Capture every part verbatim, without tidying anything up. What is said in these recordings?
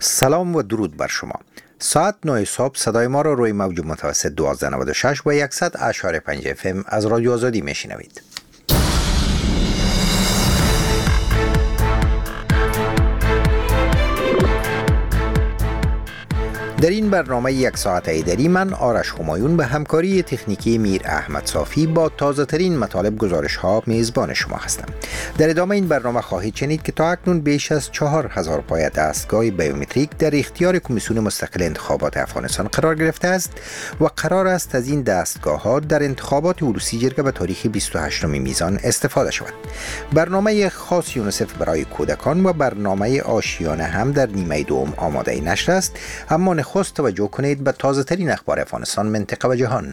سلام و درود بر شما. ساعت نه صبح صدای ما را روی موج متوسط دوازده نود و شش و صد اشاری پنج اف ام از رادیو آزادی میشنوید. در این برنامه یک ساعت ایدری من آرش همایون به همکاری تکنیکی میر احمد صافی با تازه ترین مطالب گزارش ها میزبان شما هستم. در ادامه این برنامه خواهید شنید که تا اکنون بیش از چهار هزار پای دستگاه بیومتریک در اختیار کمیسیون مستقل انتخابات افغانستان قرار گرفته است و قرار است از این دستگاه ها در انتخابات عروسی جرگه به تاریخ بیست و هشتم میزان استفاده شود. برنامه خاص یونیسف برای کودکان و برنامه آشیانه هم در نیمه دوم آماده نشر است، اما نخست توجه کنید به تازه ترین اخبار افغانستان، منطقه و جهان.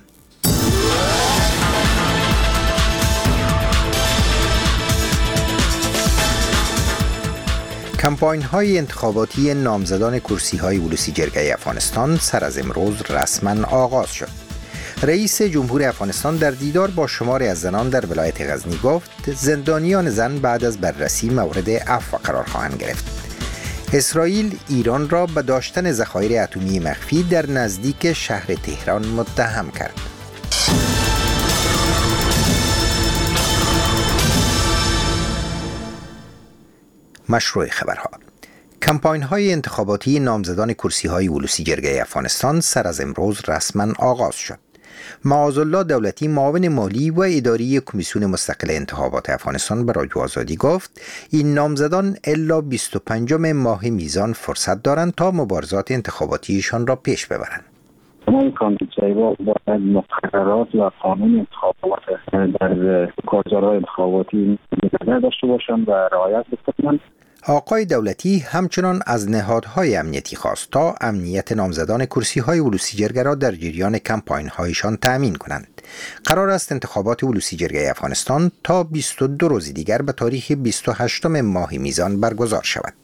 کمپاین های انتخاباتی نامزدان کرسی های عروسی جرگه افغانستان سر از امروز رسما آغاز شد. رئیس جمهور افغانستان در دیدار با شماری از زنان در ولایت غزنی گفت زندانیان زن بعد از بررسی مورد عفو قرار خواهند گرفت. اسرائیل ایران را به داشتن ذخایر اتمی مخفی در نزدیک شهر تهران متهم کرد. مشروع خبرها. کمپاین های انتخاباتی نامزدان کرسی های عروسی جرگه افغانستان سر از امروز رسما آغاز شد. معاذالله دولتی معاون مالی و اداری کمیسیون مستقل انتخابات افغانستان به رادیو آزادی گفت این نامزدان الا بیست و پنجم ماه میزان فرصت دارند تا مبارزات انتخاباتیشان را پیش ببرند. همه کاندیداها باید مقررات و قانون انتخابات در کارزارهای انتخاباتی نگه داشته باشند و رعایت بکنند. آقای دولتی همچنان از نهادهای امنیتی خواست تا امنیت نامزدان کرسی‌های عروسی جرگه را در جریان کمپاین‌هایشان تأمین کنند. قرار است انتخابات عروسی جرگه افغانستان تا بیست و دو روز دیگر به تاریخ بیست و هشتم ماه میزان برگزار شود.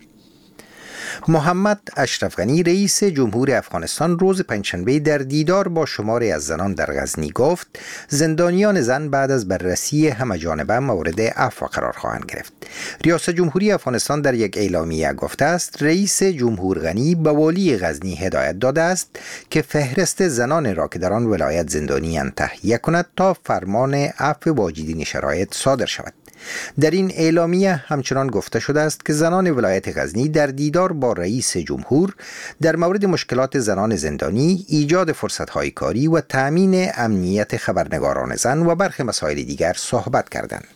محمد اشرف غنی رئیس جمهور افغانستان روز پنجشنبه در دیدار با شماری از زنان در غزنی گفت زندانیان زن بعد از بررسی همه‌جانبه مورد عفو قرار خواهند گرفت. ریاست جمهوری افغانستان در یک اعلامیه گفته است رئیس جمهور غنی به والی غزنی هدایت داده است که فهرست زنان را که در آن ولایت زندانی‌اند تهیه کند تا فرمان عفو واجدین شرایط صادر شود. در این اعلامیه همچنان گفته شده است که زنان ولایت غزنی در دیدار با رئیس جمهور در مورد مشکلات زنان زندانی، ایجاد فرصت‌های کاری و تأمین امنیت خبرنگاران زن و برخی مسائل دیگر صحبت کردند.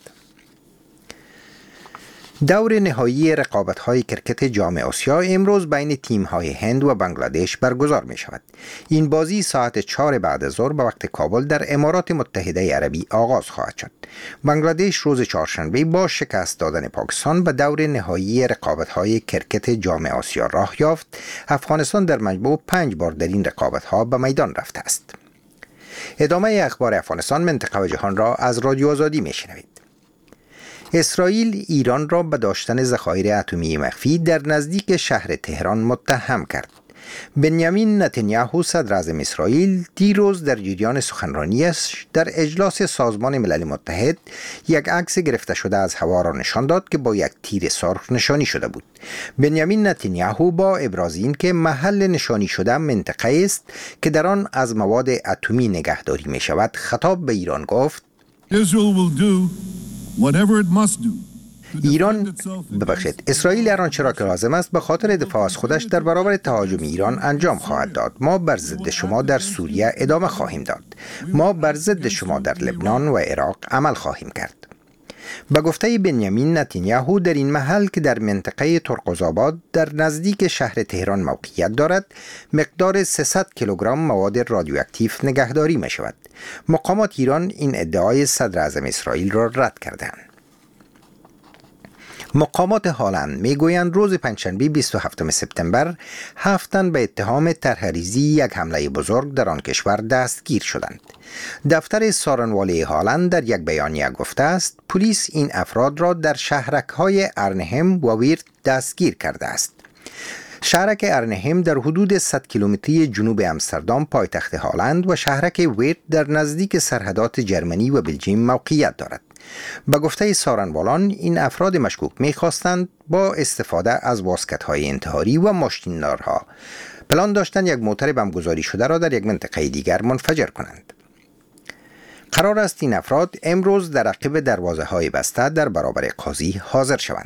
دور نهایی رقابت‌های کرکت جام آسیا امروز بین تیم‌های هند و بنگلادش برگزار می‌شود. این بازی ساعت چهار بعد از ظهر به وقت کابل در امارات متحده عربی آغاز خواهد شد. بنگلادش روز چهارشنبه با شکست دادن پاکستان به دور نهایی رقابت‌های کرکت جام آسیا راه یافت. افغانستان در مجموع پنج بار در این رقابت‌ها به میدان رفته است. ادامه اخبار افغانستان، منطقه و جهان را از رادیو آزادی می‌شنوید. اسرائیل ایران را به داشتن ذخایر اتمی مخفی در نزدیک شهر تهران متهم کرد. بنیامین نتانیاهو صدر اعظم اسرائیل دیروز در جریان سخنرانیش در اجلاس سازمان ملل متحد یک عکس گرفته شده از هوا را نشان داد که با یک تیر سرخ نشانی شده بود. بنیامین نتانیاهو با ابراز این که محل نشانی شده منطقه است که در آن از مواد اتمی نگهداری می شود خطاب به ایران گفت ایران ببخشید اسرائیل هر آنچه را که لازم است به خاطر دفاع از خودش در برابر تهاجم ایران انجام خواهد داد. ما بر ضد شما در سوریه ادامه خواهیم داد. ما بر ضد شما در لبنان و عراق عمل خواهیم کرد. به گفته بنیامین نتانیاهو در این محل که در منطقه ترقزآباد در نزدیک شهر تهران موقعیت دارد مقدار سیصد کیلوگرم مواد رادیواکتیو نگهداری می شود. مقامات ایران این ادعای صدر اعظم اسرائیل را رد کردند. مقامات هلند میگویند روز پنجشنبه بیست و هفتم سپتامبر هفت تن به اتهام طرحریزی یک حمله بزرگ در آن کشور دستگیر شدند. دفتر سارنوالی هلند در یک بیانیه گفته است پلیس این افراد را در شهرک‌های ارنهم و ویرت دستگیر کرده است. شهرک ارنهم در حدود صد کیلومتری جنوب امستردام پایتخت هلند و شهرک ویرت در نزدیک سرحدات جرمنی و بلژیم موقعیت دارد. به گفته سارنوالان این افراد مشکوک می‌خواستند با استفاده از واسکت‌های انتحاری و ماشین‌دارها پلان داشتند یک موتر بمبگذاری شده را در یک منطقه دیگر منفجر کنند. قرار است این افراد امروز در عقب دروازه‌های بسته در برابر قاضی حاضر شوند.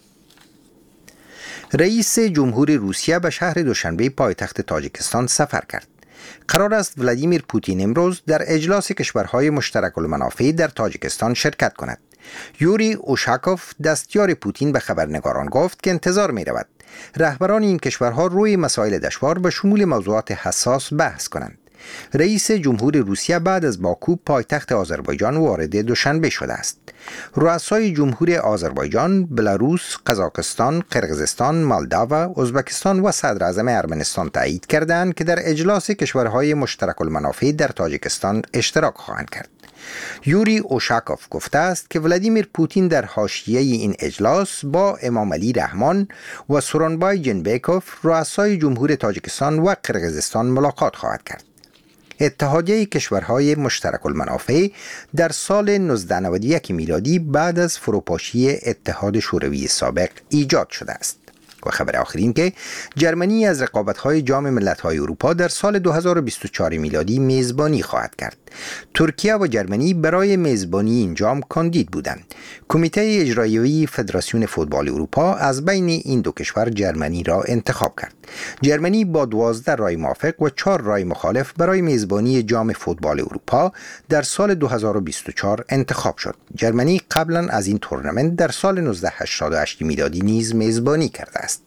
رئیس جمهور روسیه به شهر دوشنبه پایتخت تاجیکستان سفر کرد. قرار است ولادیمیر پوتین امروز در اجلاس کشورهای مشترک المنافع در تاجیکستان شرکت کند. یوری اوشاکوف دستیار پوتین به خبرنگاران گفت که انتظار می رود رهبران این کشورها روی مسائل دشوار به شمول موضوعات حساس بحث کنند. رئیس جمهور روسیه بعد از باکو پایتخت آذربایجان وارد دوشنبه شده است. رؤسای جمهور آذربایجان، بلاروس، قزاقستان، قرقیزستان، مالداوا، ازبکستان و صدر اعظم ارمنستان تایید کردند که در اجلاس کشورهای مشترک المنافع در تاجیکستان اشتراک خواهند کرد. یوری اوشاکوف گفته است که ولادیمیر پوتین در حاشیه این اجلاس با امام علی رحمان و سورونبای جنبیکوف رؤسای جمهور تاجیکستان و قرقیزستان ملاقات خواهد کرد. اتحادیه کشورهای مشترک المنافع در سال نوزده نود و یک میلادی بعد از فروپاشی اتحاد شوروی سابق ایجاد شده است. و خبر آخرین که جرمنی از رقابت‌های جام ملت‌های اروپا در سال دو هزار و بیست و چهار میلادی میزبانی خواهد کرد. ترکیه و جرمنی برای میزبانی این جام کاندید بودند. کمیته اجرایی فدراسیون فوتبال اروپا از بین این دو کشور جرمنی را انتخاب کرد. جرمنی با دوازده رای موافق و چهار رای مخالف برای میزبانی جام فوتبال اروپا در سال دو هزار و بیست و چهار انتخاب شد. جرمنی قبلا از این تورنمنت در سال نوزده هشتاد و هشت میلادی نیز میزبانی کرده است.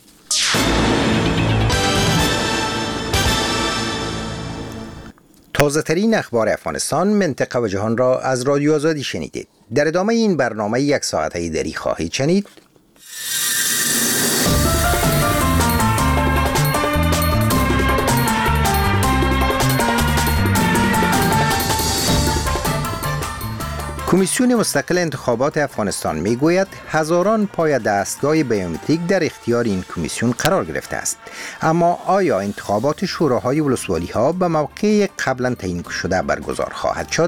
تازه ترین اخبار افغانستان، منطقه و جهان را از رادیو آزادی شنیدید. در ادامه این برنامه یک ساعته دری خواهید شنید. کمیسیون مستقل انتخابات افغانستان میگوید هزاران پای دستگاه بیومتریک در اختیار این کمیسیون قرار گرفته است. اما آیا انتخابات شوراهای ولسوالی ها به موقع قبلا تعیین شده برگزار خواهد شد؟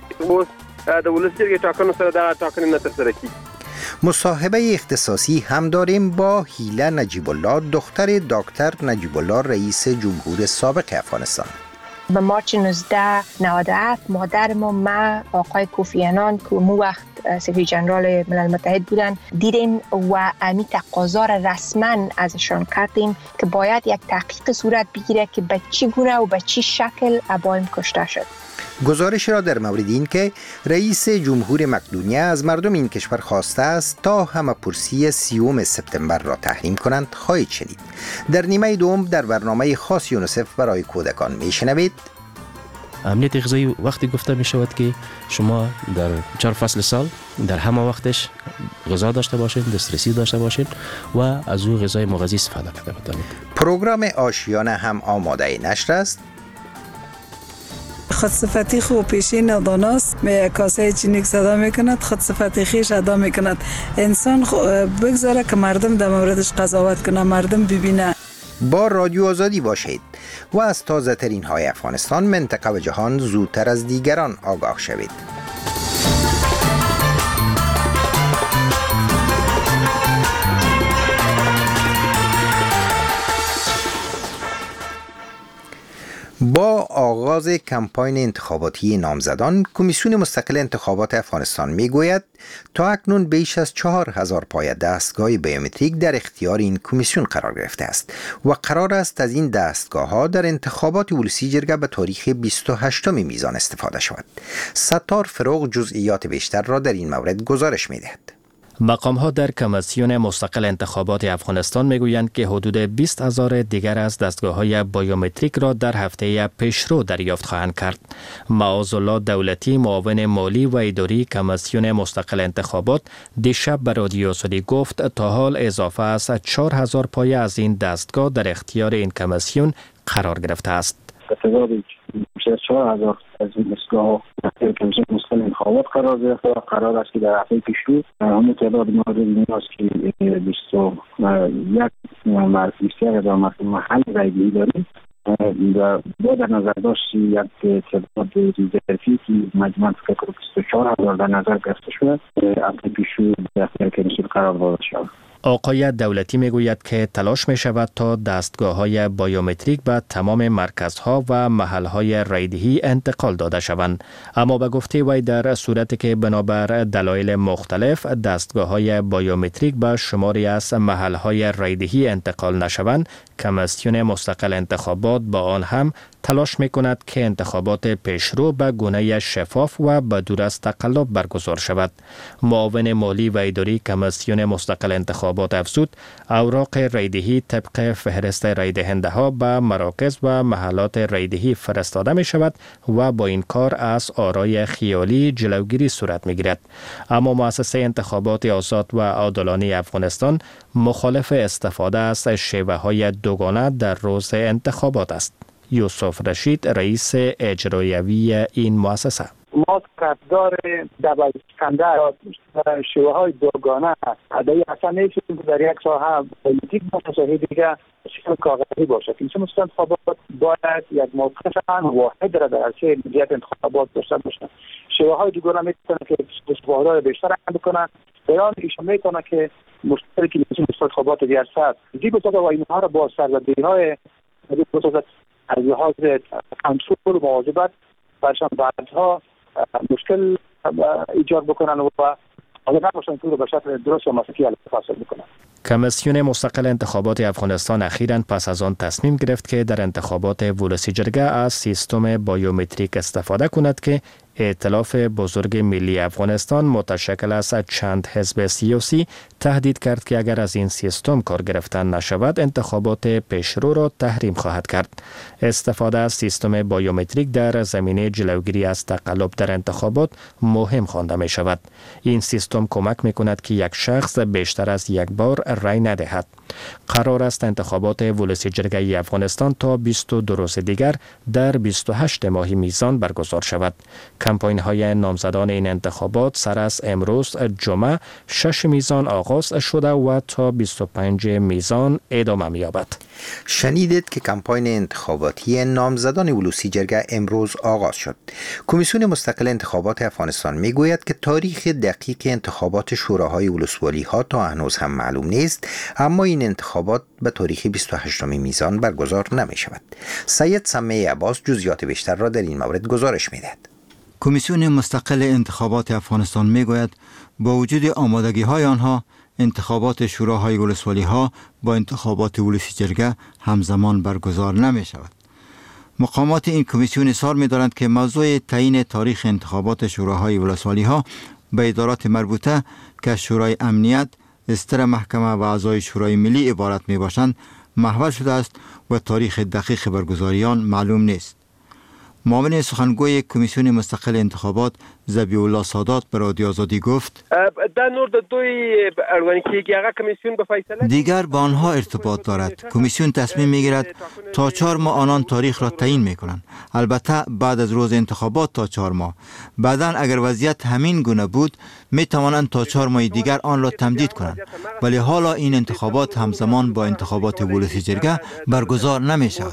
مصاحبه اختصاصی هم داریم با هیله نجیب الله، دختر دکتر نجیب الله رئیس جمهور سابق افغانستان. به مارچ نوزده نود و هفت مادر ما ما آقای کوفی عنان که مو وقت سکرتری ژنرال ملل متحد بودن دیدیم و امی تقاضا را رسما ازشان کردیم که باید یک تحقیق صورت بگیره که به چی گونه و به چی شکل ابایم کشته شد. گزارش را در مورد این که رئیس جمهور مقدونیه از مردم این کشور خواسته است تا همه پرسی سیوم سپتامبر را تحریم کنند خواهید شنید. در نیمه دوم در برنامه خاص یونیسف برای کودکان میشنوید. امنیت غذایی وقتی گفته می شود که شما در چهار فصل سال در همه وقتش غذا داشته باشید، دسترسی داشته باشید و از او غذای مغذی استفاده کرده بتانید. پروگرام آشیانه هم آماده نشر است. خودصفتی خوب پیشی نداناست، می کاسه چینیک صدا میکند، خودصفتی خیش ادا میکند. انسان بگذاره که مردم در موردش قضاوت کنه، مردم ببینه. با رادیو آزادی باشید و از تازه ترین های افغانستان، منطقه و جهان زودتر از دیگران آگاه شوید. با آغاز کمپاین انتخاباتی نامزدان، کمیسیون مستقل انتخابات افغانستان میگوید تا اکنون بیش از چهار هزار پای دستگاه بیومتریک در اختیار این کمیسیون قرار گرفته است و قرار است از این دستگاه ها در انتخابات ولسی جرگه به تاریخ بیست و هشتم میزان استفاده شود. ستار فروغ جزئیات بیشتر را در این مورد گزارش میدهد. مقام‌ها در کمیسیون مستقل انتخابات افغانستان میگویند که حدود بیست هزار دیگر از دستگاه‌های بیومتریک را در هفته پیشرو دریافت خواهند کرد. معاذالله دولتی، معاون مالی و اداری کمیسیون مستقل انتخابات، دیشب به رادیو آزادی گفت تا حال اضافه از چهار هزار پایه از این دستگاه در اختیار این کمیسیون قرار گرفته است. بیشتر از چهار هزار از این دستگاه در کمیسیون مستقل انتخابات قرار گرفته و قرار است که در هفته پیشرو همون تعداد مورد این است که بیست و یک هزار مردم محل رایگیری داریم و با در نظر داشت یک تعداد ریزرفی که مجموعاً فکر بیست و چهار هزار در نظر گرفته شده هفته پیشو در اختیار کمیسیون قرار داده شد. آقای دولتی میگوید که تلاش می شود تا دستگاه های بایومتریک به تمام مرکزها و محلهای رایدهی انتقال داده شوند، اما به گفته وی در صورتی که بنابر دلایل مختلف دستگاه های بایومتریک به شماری از محلهای رایدهی انتقال نشوند، کمیسیون مستقل انتخابات با آن هم تلاش می کند که انتخابات پیشرو به گونه شفاف و بدور از تقلب برگزار شود. معاون مالی و اداری کمیسیون مستقل انتخابات افزود اوراق رایدهی طبق فهرست رایدهنده ها به مراکز و محلات رایدهی فرستاده می شود و با این کار از آرای خیالی جلوگیری صورت می گیرد. اما مؤسسه انتخابات آزاد و عادلانه افغانستان مخالف استفاده از شیوه های دوگانه در روز انتخابات است. یوسف رشید رئیس اجرایوی این مؤسسه: ما طرفدار دبل‌سکنده شیوه های دوگانه ادایی اصلا نیستیم که در یک ساحه پلیتیک باشه ساحه دیگه شکل کاغذی باشه. کمیسیون انتخابات باید یک موقف واحد را در عرصه مدیریت انتخابات داشته باشه. شیوه های دوگانه میتونه که استفاده بیشتر بکنن، بیان ایشون میتونه که مشترک کمیسیون انتخابات ریاست دی بسازه و اینها را با سرزدهی‌های بسازه از لحاظ کنترل و مواظبت برشان بعدها مشکل ایجاد بکنن و حالا نباشن که رو به شکل درست و مسئولی حاصل بکنن. کمیسیون مستقل انتخابات افغانستان اخیراً پس از آن تصمیم گرفت که در انتخابات ولسی جرگه از سیستم بایومتریک استفاده کند که ائتلاف بزرگ ملی افغانستان متشکل از چند حزب سیاسی تهدید کرد که اگر از این سیستم کار گرفتن نشود انتخابات پیشرو را تحریم خواهد کرد. استفاده از سیستم بایومتریک در زمینه جلوگیری از تقلب در انتخابات مهم خوانده می شود. این سیستم کمک می کند که یک شخص بیشتر از یک بار رای ندهد. قرار است انتخابات ولسی جرگه افغانستان تا بیست و دو روز دیگر در بیست و هشت ماه میزان برگزار شود. کمپاین های نامزدان این انتخابات سر از امروز جمعه شش میزان آغاز شده و تا بیست و پنج میزان ادامه می‌یابد. شنیدید که کمپاین انتخاباتی نامزدان ولسی جرگه امروز آغاز شد. کمیسیون مستقل انتخابات افغانستان میگوید که تاریخ دقیق انتخابات شوراهای ولسوالی ها تا هنوز هم معلوم نیست، اما این انتخابات به تاریخ بیست و هشتم میزان برگزار نمی شود. سید سمیع عباس جزئیات بیشتر را در این مورد گزارش می‌دهد. کمیسیون مستقل انتخابات افغانستان میگوید با وجود آمادگی های آنها انتخابات شوراهای ولسوالی ها با انتخابات ولسی جرگه همزمان برگزار نمی شود. مقامات این کمیسیون اصرار می دارند که موضوع تعیین تاریخ انتخابات شوراهای ولسوالی ها به ادارات مربوطه که شورای امنیت، استر محکمه و اعضای شورای ملی عبارت می باشند محول شده است و تاریخ دقیق برگزاری آن معلوم نیست. معاون سخنگوی کمیسیون مستقل انتخابات ذبیح الله سادات به رادیو آزادی گفت دیگر با آنها ارتباط دارد. کمیسیون تصمیم میگیرد تا چهار ماه آنان تاریخ را تعیین میکنند، البته بعد از روز انتخابات تا چهار ماه. بعداً اگر وضعیت همین گونه بود می توانند تا چهار ماه دیگر آن را تمدید کنند، ولی حالا این انتخابات همزمان با انتخابات ولسی جرگه برگزار نمی شود.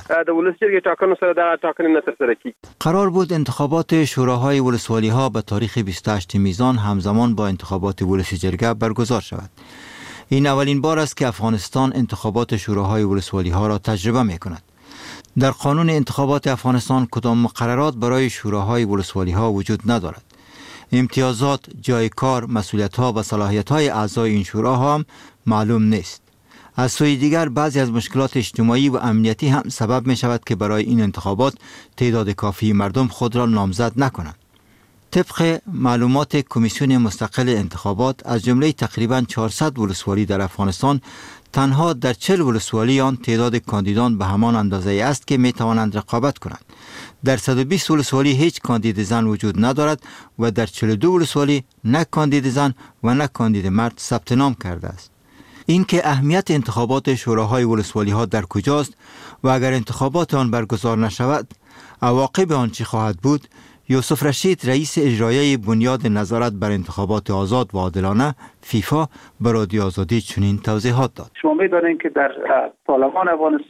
قرار بود انتخابات شوراهای ولسوالی ها به تاریخ بیست و هشت میزان همزمان با انتخابات ولسی جرگه برگزار شود. این اولین بار است که افغانستان انتخابات شوراهای ولسوالی ها را تجربه می کند. در قانون انتخابات افغانستان کدام مقررات برای شوراهای ولسوالی ها وجود ندارد. امتیازات، جای کار، مسئولیت ها و صلاحیت های اعضای این شوراها هم معلوم نیست. از سوی دیگر بعضی از مشکلات اجتماعی و امنیتی هم سبب می شود که برای این انتخابات تعداد کافی مردم خود را نامزد نکنند. طبق معلومات کمیسیون مستقل انتخابات از جمله تقریباً چهارصد ولسوالی در افغانستان تنها در چهل ولسوالی آن تعداد کاندیدان به همان اندازه است که می توانند رقابت کنند. در صد و بیست ولسوالی هیچ کاندید زن وجود ندارد و در چهل و دو ولسوالی نه کاندید زن و نه کاندید مرد ثبت نام کرده است. اینکه اهمیت انتخابات شوراهای ولسوالی ها در کجاست و اگر انتخابات آن برگزار نشود عواقب آن چه خواهد بود، یوسف رشید رئیس اجرایی بنیاد نظارت بر انتخابات آزاد و عادلانه فیفا به رادیو آزادی چنین توضیحات داد. شما می‌دانید که در پارلمان افغانستان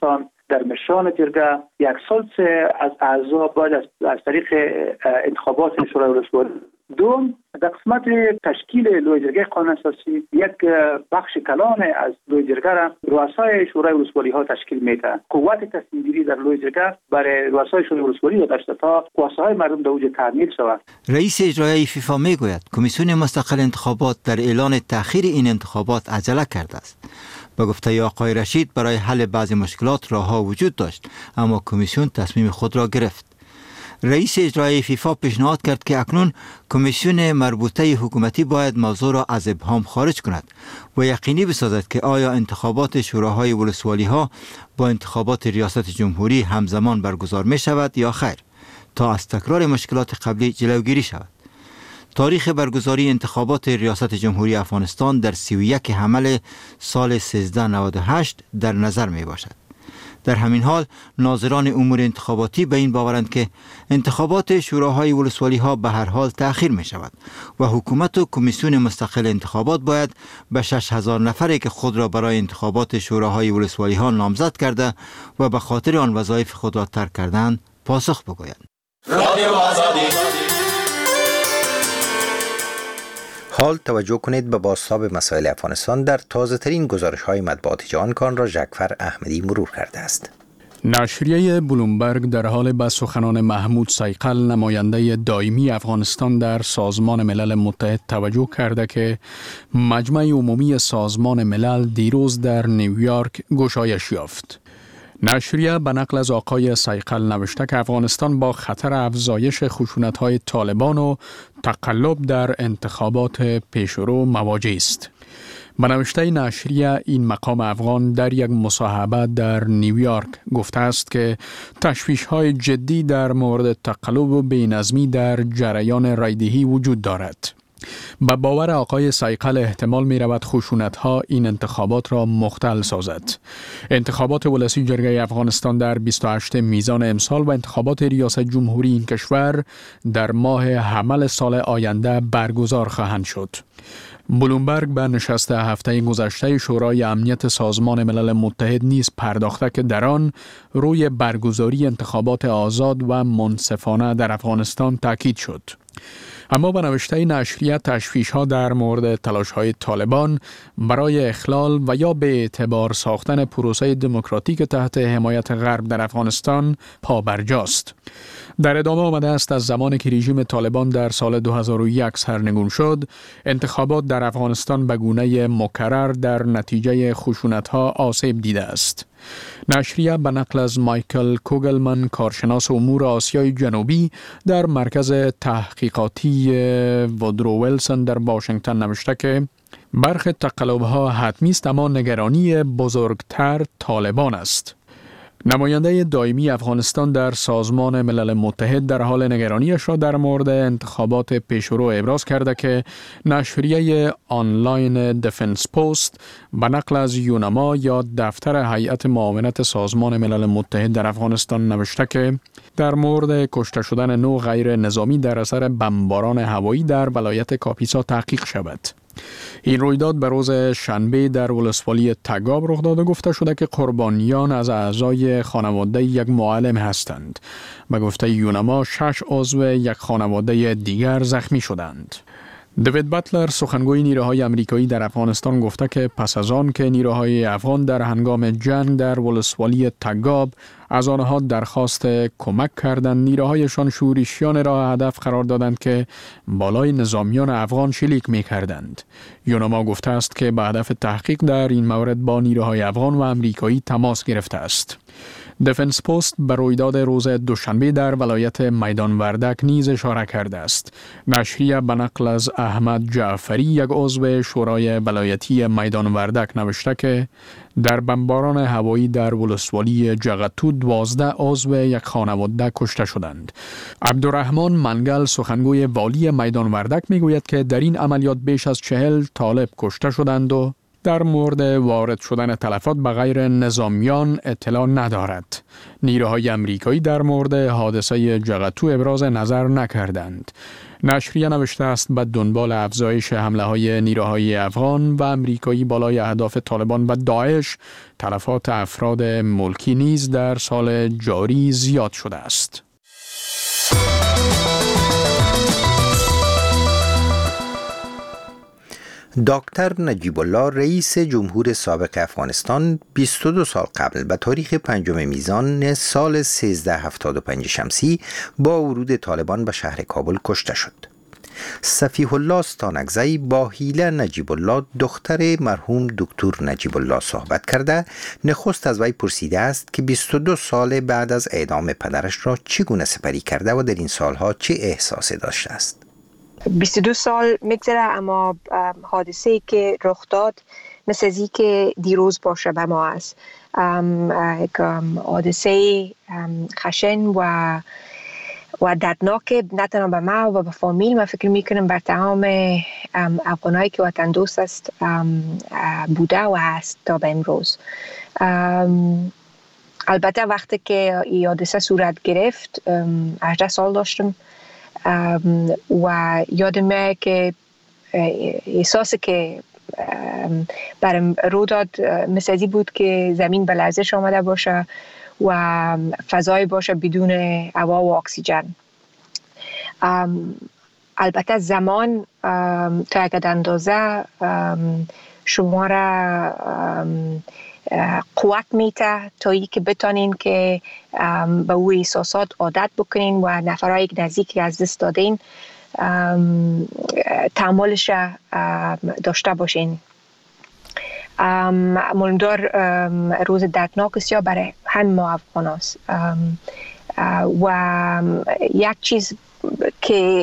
در مشان جرگه یک سال از اعضا باید از, از طریق انتخابات شورای ولسوالی. دوم، در قسمت تشکیل لوی جرگه قانون اساسی یک بخش کلان از لوی جرگه را رؤسای شورای ولسوالی ها تشکیل میده. قوت تصمیم گیری در لوی جرگه برای رؤسای شورای ولسوالی داشته تا خواسته های مردم در اوج تعمیل شود. رئیس اجرایی فیفا میگوید کمیسیون مستقل انتخابات در اعلان تأخیر این انتخابات عجله کرده است. به گفته آقای رشید برای حل بعضی مشکلات راهها وجود داشت، اما کمیسیون تصمیم خود را گرفت. رئیس اجرایی فیفا پیشنهاد کرد که اکنون کمیسیون مربوطه حکومتی باید موضوع را از ابهام خارج کند و یقینی بسازد که آیا انتخابات شوراهای ولسوالی ها با انتخابات ریاست جمهوری همزمان برگزار می شود یا خیر، تا از تکرار مشکلات قبلی جلوگیری شود. تاریخ برگزاری انتخابات ریاست جمهوری افغانستان در سی و یک حمل سال سیزده نود و هشت در نظر می باشد. در همین حال ناظران امور انتخاباتی به این باورند که انتخابات شوراهای ولسوالی ها به هر حال تأخیر می شود و حکومت و کمیسیون مستقل انتخابات باید به شش هزار نفری که خود را برای انتخابات شوراهای ولسوالی ها نامزد کرده و به خاطر آن وظایف خود را ترک کردند پاسخ بگویند. حال توجه کنید به بازتاب مسائل افغانستان در تازه ترین گزارش های مطبوعات جهان که آن را ژکفر احمدی مرور کرده است. نشریه بلومبرگ در حال به سخنان محمود صیقل نماینده دائمی افغانستان در سازمان ملل متحد توجه کرده که مجمع عمومی سازمان ملل دیروز در نیویورک گشایش یافت. نشریه به نقل از آقای صیقل نوشته که افغانستان با خطر افزایش خشونت‌های طالبان و تقلب در انتخابات پیشرو مواجه است. به نوشته نشریه این مقام افغان در یک مصاحبه در نیویورک گفته است که تشویش‌های جدی در مورد تقلب و بی‌نظمی در جریان رایدهی وجود دارد. به باور آقای صیقل احتمال می رود خشونت‌ها این انتخابات را مختل سازد. انتخابات ولسی جرگه افغانستان در بیست و هشتم میزان امسال و انتخابات ریاست جمهوری این کشور در ماه حمل سال آینده برگزار خواهند شد. بلومبرگ به نشست هفته گذشته شورای امنیت سازمان ملل متحد نیز پرداخته که در آن روی برگزاری انتخابات آزاد و منصفانه در افغانستان تاکید شد. اما به نوشته نشریه تشویش‌ها در مورد تلاش‌های طالبان برای اخلال و یا به اعتبار ساختن پروسه دموکراتیک تحت حمایت غرب در افغانستان پابرجاست. در ادامه آمده است از زمانی که رژیم طالبان در سال دو هزار و یک سرنگون شد، انتخابات در افغانستان به گونه مکرر در نتیجه خشونت‌ها آسیب دیده است. نشریه به نقل از مایکل کوگلمن کارشناس امور آسیای جنوبی در مرکز تحقیقاتی وودرو ویلسون در واشنگتن نوشته که برخی تقلب‌ها حتمی است اما نگرانی بزرگتر طالبان است. نماینده دائمی افغانستان در سازمان ملل متحد در حال نگرانیش را در مورد انتخابات پیشرو ابراز کرده که نشریه آنلاین دفنس پست به نقل از یونما یا دفتر هیئت معاونت سازمان ملل متحد در افغانستان نوشته که در مورد کشته شدن نو غیر نظامی در اثر بمباران هوایی در ولایت کاپیسا تحقیق شود. این رویداد به روز شنبه در ولسوالی تگاب رخ داده. گفته شده که قربانیان از اعضای خانواده یک معلم هستند. به گفته یونما شش عضو یک خانواده دیگر زخمی شدند. دیوید باتلر سخنگوی نیروهای آمریکایی در افغانستان گفته که پس از آن که نیروهای افغان در هنگام جنگ در ولسوالی تگاب از آنها درخواست کمک کردند، نیروهایشان شورشیان را هدف قرار دادند که بالای نظامیان افغان شلیک می کردند. یونما گفته است که به هدف تحقیق در این مورد با نیروهای افغان و آمریکایی تماس گرفته است. دفنس پست به رویداد روز دوشنبه در ولایت میدان وردک نیز اشاره کرده است. نشریه به نقل از احمد جعفری یک عضو شورای ولایتی میدان وردک نوشته که در بمباران هوایی در ولسوالی جغتو دوازده عضو یک خانواده کشته شدند. عبدالرحمن منگل سخنگوی والی میدان وردک میگوید که در این عملیات بیش از چهل طالب کشته شدند و در مورد وارد شدن تلفات به غیر نظامیان اطلاع ندارد. نیروهای آمریکایی در مورد حادثه جغتو ابراز نظر نکردند. نشریه نوشته است به دنبال افزایش حمله های نیروهای افغان و امریکایی بالای اهداف طالبان و داعش، تلفات افراد ملکی نیز در سال جاری زیاد شده است. دکتر نجیب الله رئیس جمهور سابق افغانستان بیست و دو سال قبل به تاریخ پنجم میزان سال سیزده هفتاد و پنج شمسی با ورود طالبان به شهر کابل کشته شد. صفیح الله ستانکزی با حیله نجیب الله دختر مرحوم دکتر نجیب الله صحبت کرده نخست از وی پرسیده است که بیست و دو سال بعد از اعدام پدرش را چگونه سپری کرده و در این سالها چه احساسی داشته است. بیست و دو سال میگذره اما حادثه‌ای که رخ داد مثل ازی که دیروز باشه به ما است. یک حادثه خشن و و دردناک نه تنها به ما و به فامیل، من فکر میکنم بر تمام افغانایی که وطن دوست است بوده و هست تا به امروز. البته وقتی که این حادثه صورت گرفت هجده سال داشتم و یادمه که احساسی که برم رو داد مثل ازی بود که زمین به لرزش آمده باشه و فضای باشه بدون هوا و اکسیژن. البته زمان تا یک اندازه شما را قوت میته تا ای که بتانین که به او احساسات عادت بکنین و نفرهای نزدیکی از دست دادین تحملش داشته باشین. مولمدار روز دردناک است یا برای همه ما افغان است و یک چیز که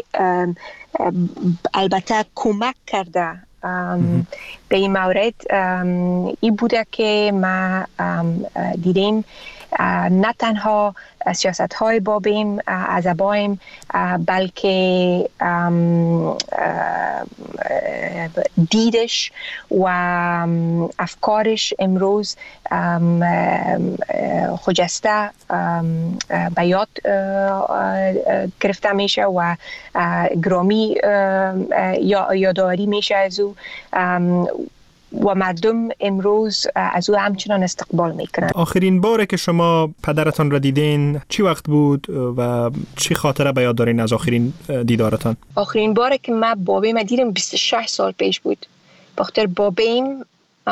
البته کمک کرده به این مورد این بوده که ما دیدیم نه تنها سیاست های بابیم از ابایم بلکه دیدش و افکارش امروز خجسته به یاد گرفته میشه و گرامی یادآوری میشه از او و مردم امروز از او همچنان استقبال میکنن. آخرین باره که شما پدرتان را دیدین چی وقت بود و چی خاطره به یاد دارین از آخرین دیدارتان؟ آخرین باره که من بابیم دیدم بیست و شش سال پیش بود. بخاطر بابیم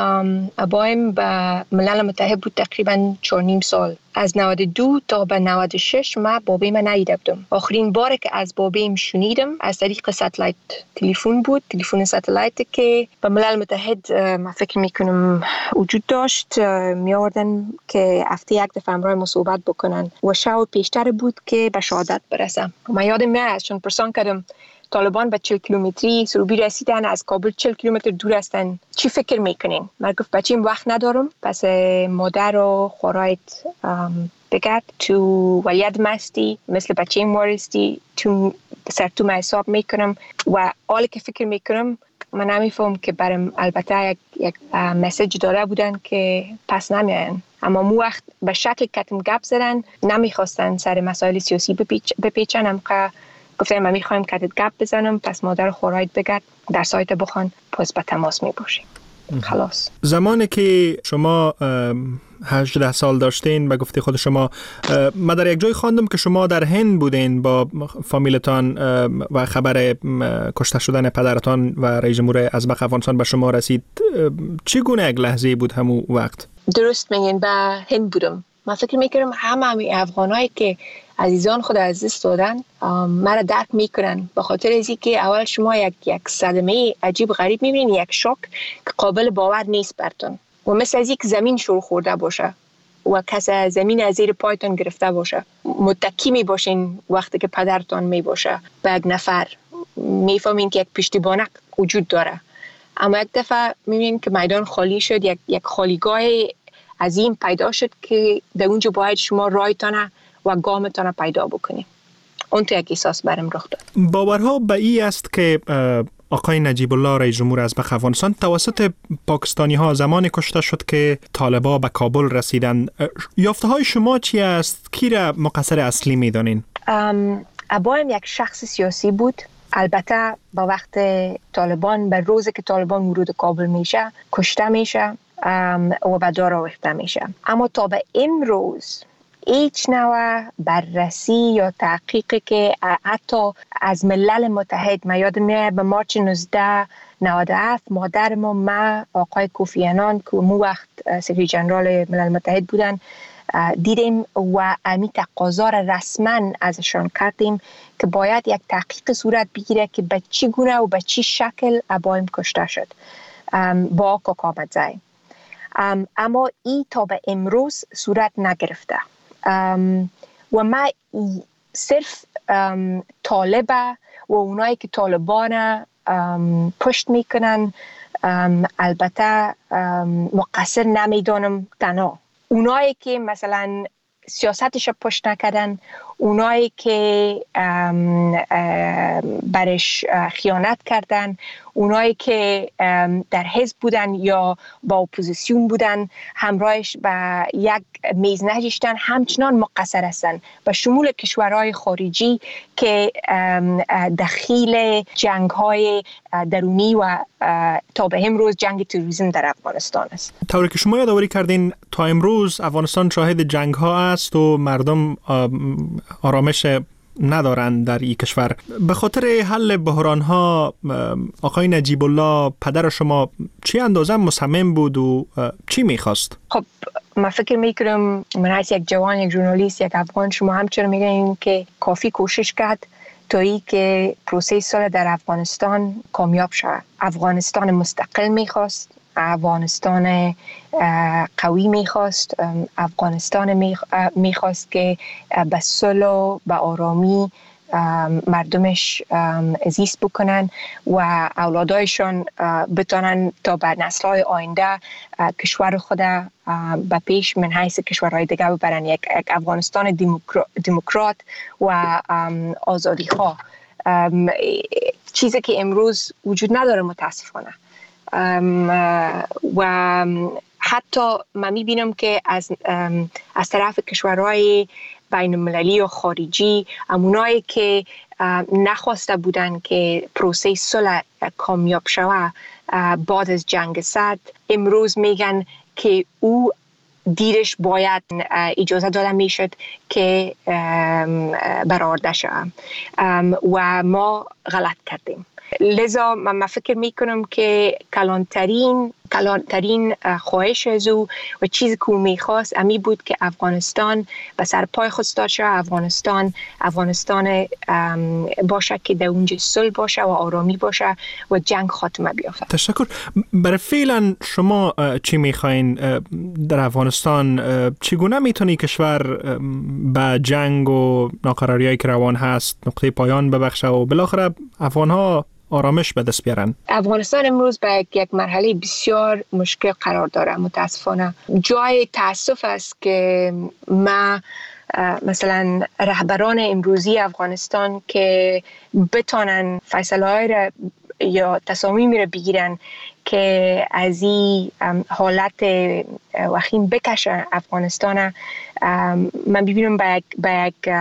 ابایم به ملل متحد بود تقریبا چهار نیم سال. از نود و دو تا به نود و شش ما بابیم ندیده بودم. آخرین باره که از بابیم شنیدم از طریق ساتلایت تلفن بود، تلفن ساتلایت که به ملل متحد ما فکر میکنم وجود داشت، می آوردن که هفته یک دفعه همراه ما صحبت بکنن و شب پیشتر بود که به شهادت برسم. من یادم میاد چون پرسان کردم طالبان به چهل کیلومتری سروبی رسیدن، از کابل چهل کیلومتر دور هستن، چی فکر میکنین؟ من گفت بچیم وقت ندارم، پس مادر و خورایت بگرد تو ولید مستی مثل بچیم وارستی تو سر تو من حساب میکنم و حالی که فکر میکنم من نمیفهم که برام البته یک, یک مسیج داره بودن که پس نمیاین، اما مو وقت به شکل کتم گپ زدن، نمیخواستن سر مسائل سیاسی بپیچ بپیچن. هم که گفتم ما میخوایم کتت گپ بزنم، پس مادر خورایت بگرد در سایت بخوان، پس به تماس میباشیم. خلاص خلاص زمانی که شما هجده سال داشتین به گفته خود شما، من در یک جای خواندم که شما در هند بودین با فامیلتان و خبر کشته شدن پدرتان و رئیس جمهور ازبق افغانستان به شما رسید. چگونه یک لحظه بود همون وقت؟ درست میگین، به هند بودم. من فکر میکردم همه همه افغانایی که عزیزان خود از دست دادن مرا درک میکنن، به خاطر از اینکه اول شما یک یک صدمه عجیب غریب میبینین، یک شوک که قابل باور نیست براتون و مثل از اینکه زمین شور خورده باشه و کسی زمین از زیر پایتون گرفته باشه. متکی میباشین وقتی که پدرتان میباشه به یک نفر، میفهمین که یک پشتیبانک وجود داره، اما یک دفعه میبینین که میدان خالی شد، یک یک خالیگاه عظیم پیدا شد که در اونجا باید شما رایتان و گامتان پیدا بکنید. اون تو یک احساس برم رخ داد. باورها به این است که آقای نجیب الله رئیس جمهور ازبق افغانستان توسط پاکستانی ها زمان کشته شد که طالبان به کابل رسیدند. یافته های شما چی است؟ کی را مقصر اصلی میدانین؟ ابایم یک شخص سیاسی بود البته با وقت طالبان، به روزی که طالبان ورود کابل میشه کشته میشه و به دار آویخته میشه. اما تا به امروز هیچ نوع بررسی یا تحقیقی که حتی از ملل متحد، من یادم میاد به مارچ نوزده نود و هفت مادر ما ما آقای کوفی عنان که مو وقت سکرتری جنرال ملل متحد بودن دیدیم و امی تقاضا را رسما ازشان کردیم که باید یک تحقیق صورت بگیره که به چی گونه و به چی شکل ابایم کشته شد با کاکا مدزای. اما این تا به امروز صورت نگرفته و ما صرف طالبه و اونایی که طالبان پشت میکنن البته مقصر نمیدانم تنها. اونایی که مثلا سیاستش پشت نکردن، اونایی که برش خیانت کردن، اونایی که در حزب بودن یا با اپوزیسیون بودن همراهش به یک میز نشستن همچنان مقصر هستند، به شمول کشورهای خارجی که دخیل جنگ‌های درونی و تا به امروز جنگ تروریسم در افغانستان است. طوری که شما یادآوری کردین تا امروز افغانستان شاهد جنگ‌ها است و مردم آرامش ندارند در این کشور. به خاطر حل بحران‌ها آقای نجیب الله پدر شما چی اندازه مصمم بود و چی می‌خواست؟ خب من فکر می‌کنم من از یک جوان، یک ژورنالیست، یک افغان، شما همچنان می‌گین که کافی کوشش کرد تا ای که پروسه صلح در افغانستان کامیاب شود. افغانستان مستقل می‌خواست، افغانستان قوی میخواست، افغانستان میخواست که به صلح و به آرامی مردمش زیست بکنن و اولادایشان بتونن تا به نسل‌های آینده کشور خود به پیش من حیث کشورهای دیگه ببرن. یک افغانستان دموکرات و آزادیخواه، چیزی که امروز وجود نداره متاسفانه. و حتی من میبینم که از از طرف کشورهای بین المللی و خارجی همونایی که نخواسته بودن که پروسه صلح کامیاب شود بعد از جنگ سرد امروز میگن که او دیرش باید اجازه داده میشد که برآورده شود و ما غلط کردیم. لذا من فکر میکنم که کلانترین کلانترین خواهش از او و چیزی که او میخواست امی بود که افغانستان به سر پای خود استاد شه، افغانستان افغانستان باشه که در اونجا صلح باشه و آرامی باشه و جنگ خاتمه بیافته. تشکر. برای فعلا شما چی میخواین در افغانستان؟ چگونه میتونی کشور به جنگ و ناقراریایی که روان هست نقطه پایان ببخشه و بالاخره افغانها آرامش به دست بیارن؟ افغانستان امروز به یک مرحله بسیار مشکل قرار داره. متاسفانه جای تاسف است که ما مثلا رهبران امروزی افغانستان که بتونن فیصله‌های را یا تصامیمی را بگیرن که از این حالت وخیم بکشه افغانستان، من ببینم به یک به یک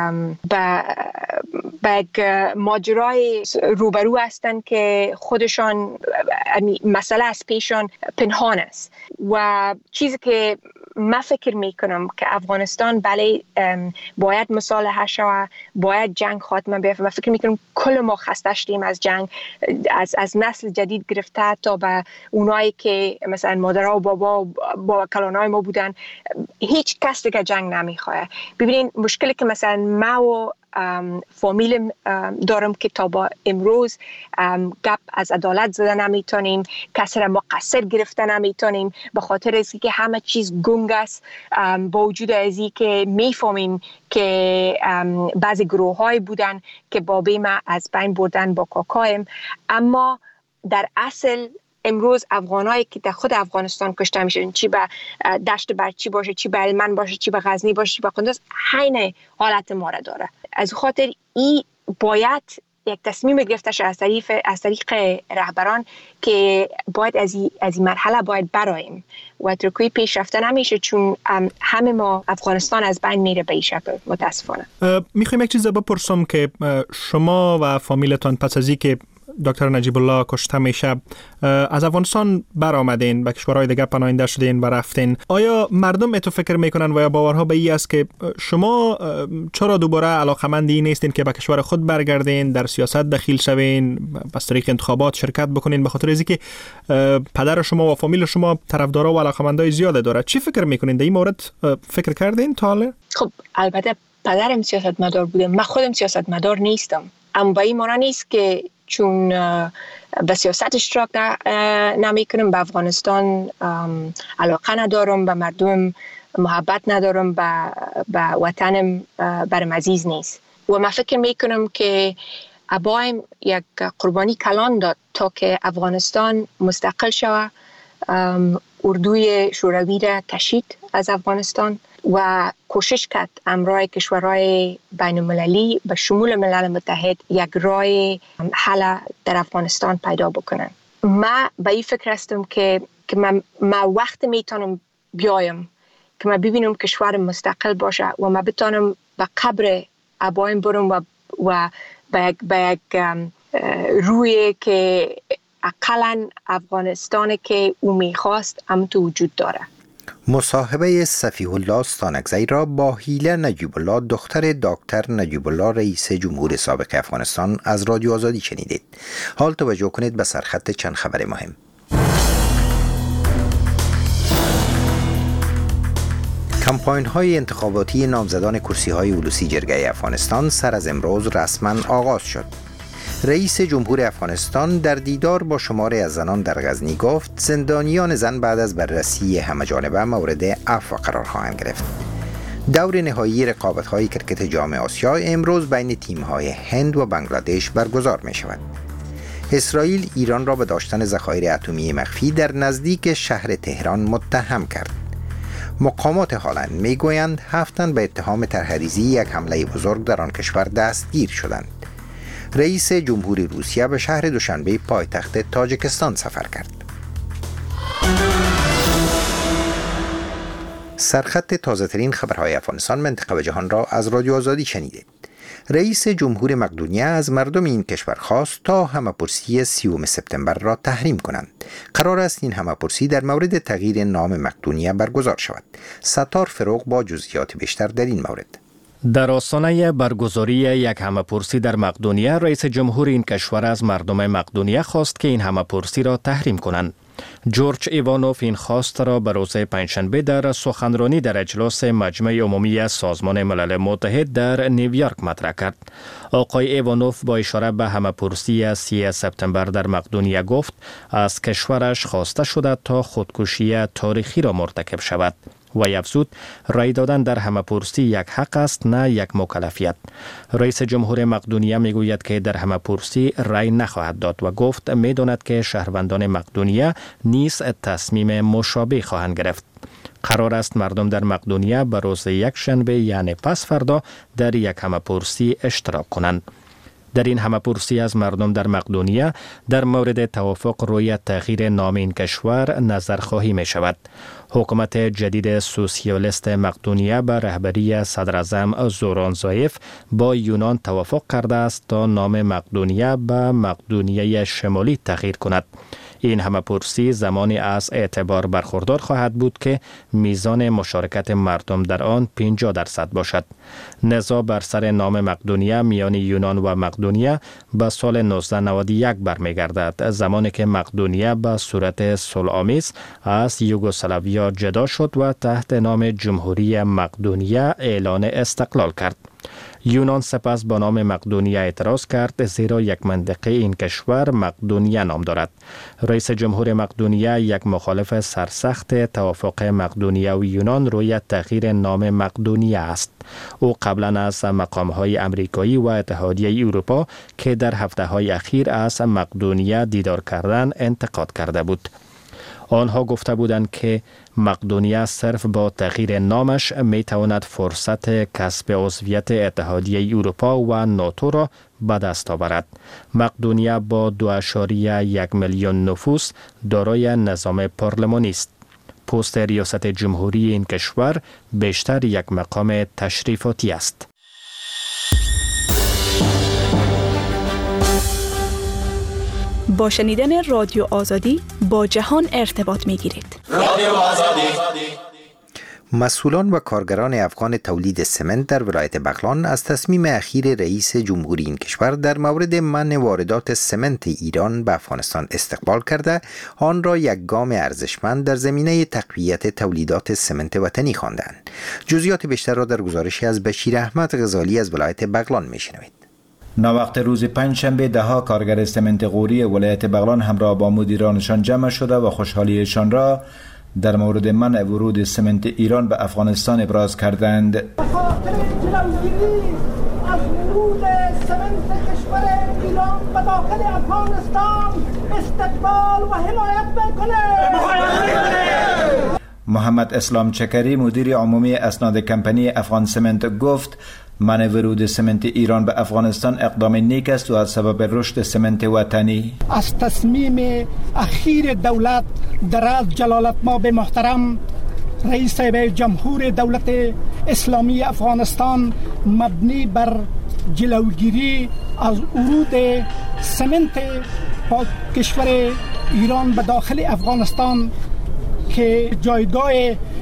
به یک ماجرای روبرو هستن که خودشان مسئله از پیشان پنهان است و چیزی که من فکر میکنم که افغانستان بله باید مصالحه شود، باید جنگ خاتمه بیافته. من فکر میکنم کل ما خسته شدیم از جنگ، از از نسل جدید گرفته تا به اونایی که مثلا مادرها و بابا با کلانای ما بودن، هیچ کس دیگه جنگ نمیخواد. ببینین مشکلی که مثلا ما و فامیلم دارم که تا با امروز گپ از عدالت زده نمیتونیم، کسی را مقصر گرفته نمیتونیم به خاطر از که همه چیز گنگ است، با وجود از این که میفهمیم که بعضی گروه های بودن که بابی ما از بین بردن با کاکایم، اما در اصل امروز افغانایی که در خود افغانستان کشته میشن، چی به دشت برچی باشه، چی به هلمند باشه، چی به غزنی باشه، چی به قندوز، حین حالت ما را داره. از خاطر این باید یک تصمیم گرفتش از طریق از طریق رهبران که باید از این از این مرحله باید برایم و ترکیه پیش رفته نمیشه، چون همه ما افغانستان از بین میره به این شکل متاسفانه. میخوایم یک چیز بپرسم که شما و فامیلتان پس از اینکه دکتر نجیب الله کشته میشه از افغانستان برآمدین، به کشورهای دیگه پناهنده شدین و رفتین، آیا مردم اتو فکر میکنن و یا باورها به این است که شما چرا دوباره علاقمند این نیستین که به کشور خود برگردین، در سیاست دخیل شوین، از طریق انتخابات شرکت بکنین؟ به خاطر اینکه پدر شما و فامیل شما طرفدارا و علاقمندای زیاده داره. چی فکر میکنین در این مورد؟ فکر کردین تا حالا؟ خب البته پدرم سیاستمدار بوده، من خودم سیاستمدار نیستم، اما به این معنی نیست که چون به سیاست اشتراک نمی کنم به افغانستان علاقه ندارم، به مردم محبت ندارم، به, به وطنم برم عزیز نیست. و من فکر می کنم که ابایم یک قربانی کلان داد تا که افغانستان مستقل شود، اردوی شوروی را کشید از افغانستان و کوشش کرد امرای کشورهای بین المللی به شمول ملل متحد یک راه حل در افغانستان پیدا بکنن. من به این فکر هستم که که من, من وقت میتونم بیایم که من ببینم کشور مستقل باشه و من بتونم به قبر ابایم برم و و به یک روی که اقلاً افغانستان که او میخواست هم تو وجود داره. مصاحبه صفیح الله ستانکزی را با هیله نجیب الله دختر دکتر نجیب الله رئیس جمهور سابق افغانستان از رادیو آزادی شنیدید. حال توجه کنید به سرخط چند خبر مهم. کمپاین های انتخاباتی نامزدان کرسی های اولوسی جرگه افغانستان سر از امروز رسما آغاز شد. رئیس جمهور افغانستان در دیدار با شماری از زنان در غزنی گفت زندانیان زن بعد از بررسی همه‌جانبه مورد عفو قرار خواهند گرفت. دور نهایی رقابت‌های کرکت جام آسیا امروز بین تیم‌های هند و بنگلادش برگزار می‌شود. اسرائیل ایران را به داشتن ذخایر اتمی مخفی در نزدیک شهر تهران متهم کرد. مقامات هلند میگویند هفت تن به اتهام طرحریزی یک حمله بزرگ در آن کشور دستگیر شدند. رئیس جمهوری روسیه به شهر دوشنبه پایتخت تاجیکستان سفر کرد. سرخط تازه‌ترین خبرهای افغانستان منطقه و جهان را از رادیو آزادی شنیدید. رئیس جمهور مقدونیه از مردم این کشور خواست تا همه‌پرسی سیوم سپتامبر را تحریم کنند. قرار است این همه‌پرسی در مورد تغییر نام مقدونیه برگزار شود. ستار فروغ با جزئیات بیشتر در این مورد. در آستانه برگزاری یک همه‌پرسی در مقدونیه، رئیس جمهور این کشور از مردم مقدونیه خواست که این همه‌پرسی را تحریم کنند. جورج ایوانوف این خواست را به روز پنجشنبه در سخنرانی در اجلاس مجمع عمومی سازمان ملل متحد در نیویورک مطرح کرد. آقای ایوانوف با اشاره به همه‌پرسی سوم سپتامبر در مقدونیه گفت از کشورش خواسته شده تا خودکشی تاریخی را مرتکب شود. و افزود رای دادن در همه‌پرسی یک حق است نه یک مکلفیت. رئیس جمهور مقدونیه میگوید که در همه‌پرسی رای نخواهد داد و گفت میداند که شهروندان مقدونیه نیز تصمیم مشابه خواهند گرفت. قرار است مردم در مقدونیه به روز یک شنبه یعنی پس فردا در یک همه‌پرسی اشتراک کنند. در این همه‌پرسی از مردم در مقدونیه در مورد توافق روی تغییر نام این کشور نظرخواهی می شود. حکومت جدید سوسیالیست مقدونیه به رهبری صدراعظم زوران زایف با یونان توافق کرده است تا نام مقدونیه به مقدونیه شمالی تغییر کند. این همه‌پرسی زمانی از اعتبار برخوردار خواهد بود که میزان مشارکت مردم در آن پنجاه درصد باشد. نزاع بر سر نام مقدونیه میان یونان و مقدونیه به سال نوزده نود و یک برمیگردد، زمانی که مقدونیه به صورت صلح‌آمیز از یوگسلاویا جدا شد و تحت نام جمهوری مقدونیه اعلان استقلال کرد. یونان سپس با نام مقدونیه اعتراض کرد زیرا یک منطقه این کشور مقدونیه نام دارد. رئیس جمهور مقدونیه یک مخالف سرسخت توافق مقدونیه و یونان روی تغییر نام مقدونیه است. او قبلا از مقام‌های امریکایی و اتحادیه اروپا که در هفته‌های اخیر از مقدونیه دیدار کردن انتقاد کرده بود. آنها گفته بودند که مقدونیه صرف با تغییر نامش می تواند فرصت کسب عضویت اتحادیه اروپا و ناتو را به دست آورد. مقدونیه با دو اشاریه یک میلیون نفوس دارای نظام پارلمانی است. پست ریاست جمهوری این کشور بیشتر یک مقام تشریفاتی است. با شنیدن رادیو آزادی با جهان ارتباط می گیرید. رادیو آزادی. مسئولان و کارگران افغان تولید سمنت در ولایت بغلان از تصمیم اخیر رئیس جمهوری این کشور در مورد منع واردات سمنت ایران به افغانستان استقبال کرده، آن را یک گام ارزشمند در زمینه تقویت تولیدات سمنت وطنی خواندند. جزئیات بیشتر را در گزارشی از بشیر احمد غزالی از ولایت بغلان میشنوید. ناوقت روز پنجشنبه ده ها کارگر سمنت غوری ولایت بغلان همراه با مدیرانشان جمع شده و خوشحالیشان را در مورد منع ورود سمنت ایران به افغانستان ابراز کردند. از ورود سمنت کشور ایران به داخل افغانستان استقبال و حمایت میکنه. محمد اسلام چکری مدیر عمومی اسناد کمپانی افغان سمنت گفت منع ورود سمنت ایران به افغانستان اقدام نیک است و از سبب رشد سمنت وطنی. از تصمیم اخیر دولت در از جلالت مآب محترم رئیس جمهور دولت اسلامی افغانستان مبنی بر جلوگیری از ورود سمنت با کشور ایران به داخل افغانستان که جایگاه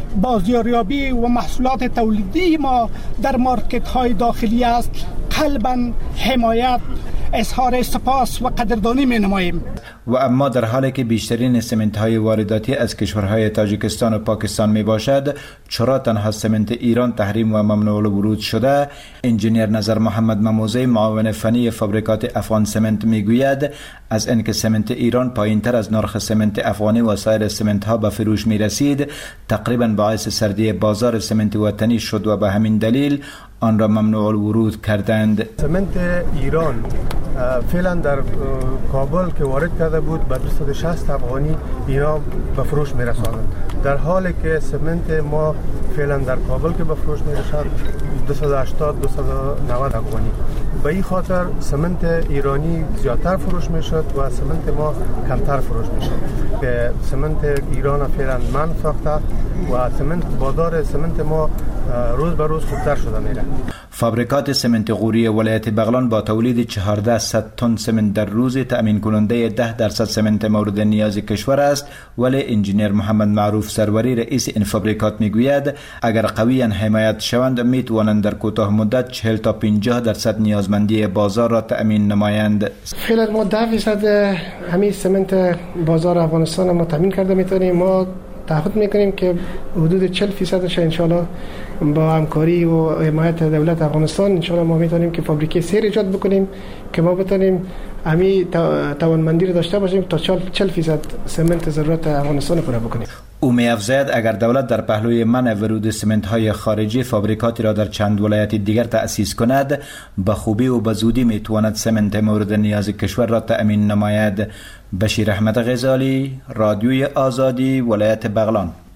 بازاریابی و محصولات تولیدی ما در مارکت های داخلی است، قلباً حمایت، اظهار سپاس و قدردانی می نماییم. و اما در حالی که بیشترین سمنت های وارداتی از کشورهای تاجیکستان و پاکستان می باشد، چرا تنها سمنت ایران تحریم و ممنوع الورود شده؟ انجینیر نظر محمد مموزی معاون فنی فابریکات افغان سمنت می گوید از اینکه سمنت ایران پایین تر از نرخ سمنت افغانی و سایر سمنت ها به فروش می رسید، تقریبا باعث سردی بازار سمنت وطنی شد و به همین دلیل آن را ممنوع الورود کردند. سمنت ایران فعلا در کابل که وارد کرده بود به دویست و شصت افغانی اینا به فروش می رساند، در حالی که سمنت ما فعلا در کابل که به فروش می رسد دویست و هشتاد دویست و نود افغانی. به این خاطر سمنت ایرانی زیادتر فروش می شد و سمنت ما کمتر فروش می شد که سمنت ایران فعلا من ساخته و سمنت بازار سمنت ما روز به روز خوبتر شده میره. فابریکات سمنت غوری ولایت بغلان با تولید چهارده صد تن سمنت در روز تأمین کننده ده درصد سمنت مورد نیاز کشور است، ولی انجینیر محمد معروف سروری رئیس این فابریکات میگوید اگر قویاً حمایت شوند میتوانند در کوتاه مدت چهل تا پنجاه درصد نیازمندی بازار را تأمین نمایند. فعلا ما ده درصد همین سمنت بازار افغانستان ما تأمین کرده میتونیم. ما تعهد میکنیم که حدود چهل درصدش ان شاءالله با همکاری و حمایت دولت افغانستان ان شاءالله ما میتونیم که فابریکه سیر ایجاد بکنیم که ما بتونیم همین توانمندی رو داشته باشیم تا چهل درصد سمنت ضرورت افغانستان پورا بکنیم. او می‌افزاید اگر دولت در پهلوی منع ورود سمنت های خارجی فابریکاتی را در چند ولایت دیگر تأسیس کند، به خوبی و به زودی میتواند سمنت مورد نیاز کشور را تأمین نماید. بشیر احمد غزالی، رادیوی آزادی، ولایت بغلان.